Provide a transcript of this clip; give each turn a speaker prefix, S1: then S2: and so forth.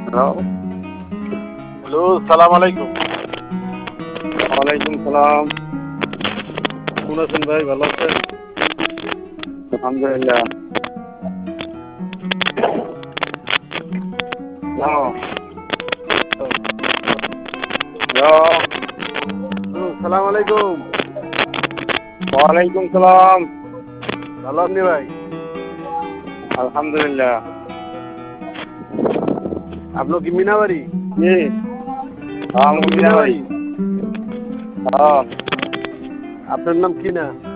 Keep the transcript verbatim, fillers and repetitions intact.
S1: Hello.
S2: Hello, সালাম আলাইকুম।
S1: ওয়ালাইকুম সালাম।
S2: কেমন আছেন ভাই? ভালো আছেন?
S1: আলহামদুলিল্লাহ। হ্যালো। হ্যালো।
S2: হুম, সালাম আলাইকুম।
S1: ওয়ালাইকুম সালাম।
S2: ভালো আপনি ভাই?
S1: আলহামদুলিল্লাহ।
S2: আপনার কি মিনাবাড়ি?
S1: জি।
S2: আপনার
S1: আমি
S2: কি
S1: মিনাবাড়ি।
S2: মিনাবাড়ি?
S1: হ্যাঁ।
S2: আপনার নাম কি না?